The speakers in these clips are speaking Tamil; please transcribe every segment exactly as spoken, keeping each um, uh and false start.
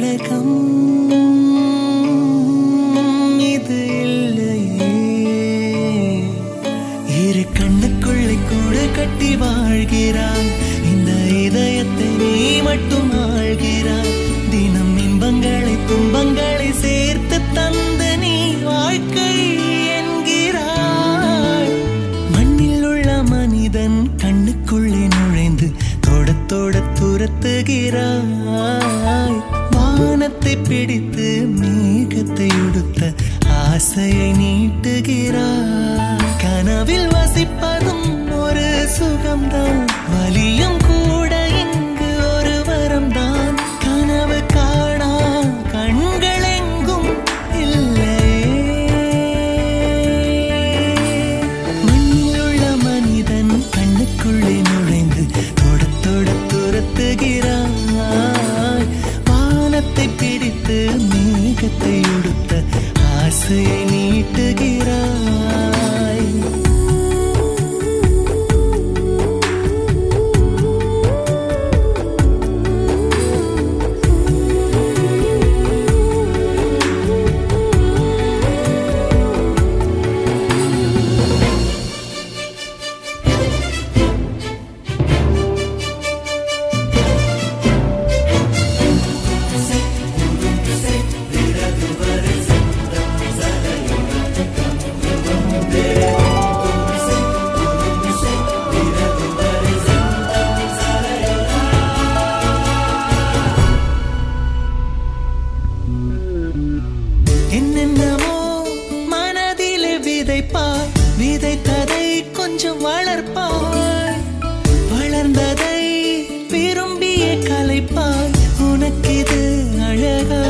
உலகம் இது இல்லையே. இரு கண்ணுக்குள்ளே கூடு கட்டி வாழ்கிறாய், இந்த இதயத்தை நீ மட்டும் ஆழ்கிறாய். தினம் இன்பங்களை துன்பங்களை சேர்த்து தந்து நீ வாழ்க்கை என்கிறாய். மண்ணில் உள்ள மனிதன் கண்ணுக்குள்ளே நுழைந்து தொட தொட துரத்துகிறாய். வானத்தை பிடித்து மேகத்தை உடுத்த ஆசையை நீட்டுகிறாய். கனவில் வசிப்பதும் ஒரு சுகம்தான், வலியும் கூட இங்கு ஒரு வரம்தான். கனவு காணா கண்கள் எங்கும் இல்லையே. மண்ணில் உள்ள மனிதன் கண்ணுக்குள்ளே நுழைந்து தொட தொட துரத்துகிறாய். வானத்தை பிடித்து மேகத்தை உடுத்த ஆசையை நீட்டுகிறாய். என்னென்னமோ மனதிலே விதைப்பாய், விதைத்ததை கொஞ்சம் வளர்ப்பாய். வளர்ந்ததை விரும்பிய கலைப்பாய், உனக்கிது அழகா?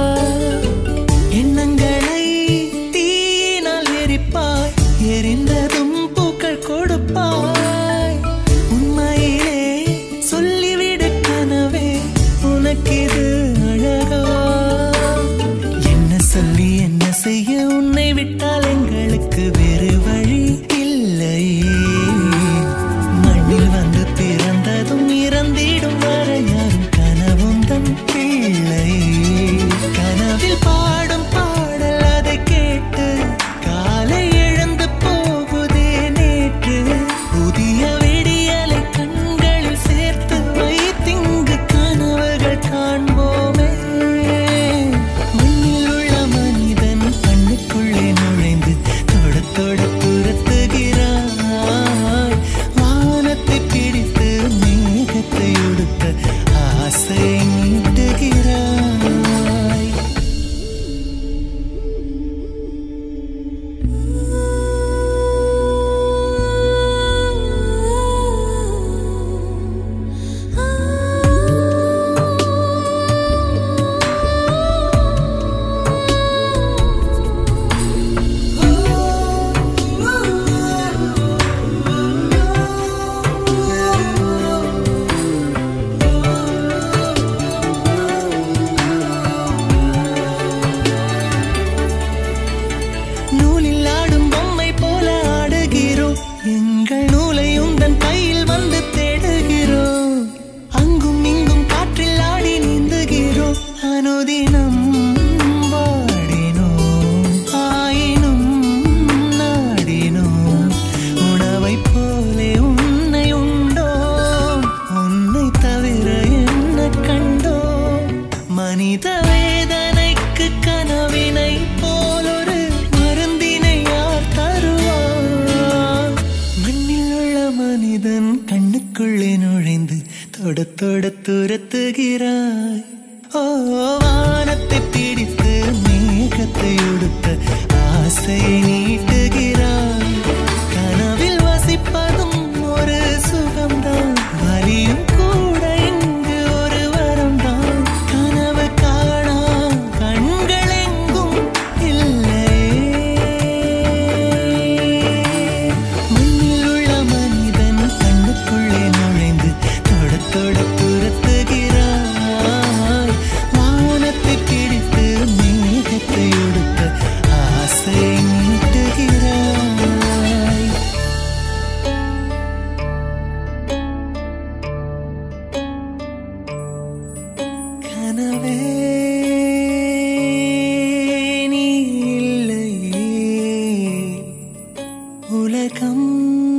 எண்ணங்களை தீயினால் எரிப்பாய், எரிந்ததும் பூக்கள் கொடுப்பாய். உண்மையிலே சொல்லிவிடு கனவே, உனக்கிது அழகா? சொல்லி என்ன செய்ய, உன்னை விட்டால் எங்களுக்கு வேறு வழி இல்லையே. மண்ணில் வந்து பிறந்ததும் இறந்திடும் வரை யாரும் கனவும் தன் பிள்ளை. கனவில் பாடும் பாடல் அதை கேட்டு காலை எழுந்து போகுதே நேற்று. புதிய விடியலை கண்களில் சேர்த்து வைத்திங்கு கனவுகள் காண்போமே. நுழைந்து தொட தொட துரத்துகிறாய். வானத்தை பிடித்து மேகத்தை உடுத்த ஆசை நீட்டுகிறாய். நூலில் ஆடும் பொம்மை போல ஆடுகிறோம், எங்கள் நூலை உந்தன் கையில் வந்து தேடுகிறோம். அங்கும் இங்கும் காற்றில் ஆடி நீந்துகிறோம், அனுதினம் வாடினோம். ஆயினும் நாடினோம், உணவை போலே உன்னை உண்டோம். உன்னை தவிர என்ன கண்டோம்? மனித வேதனைக்கு கனவினை போலொரு மனிதன் கண்ணுக்குள்ளே நுழைந்து தொட தொட துரத்துகிறாய். ஓ வானத்தை பிடித்து மேகத்தை உடுத்த ஆசையை நீட்டுகிறாய். கனவில் வசிப்பதும் ஒரு சுகம்தான், வலியும் கூட இங்கு ஒரு வரம்தான். கனவு காணா கண்கள் எங்கும் இல்லையே. மண்ணில் உள்ள மனிதன் கண்ணுக்குள்ளே நுழைந்து தொட தொட துரத்துகிறாய். வானத்தை பிடித்து மேகத்தை உடுத்த ஆசை நீட்டுகிறாய். கனவே உலகம்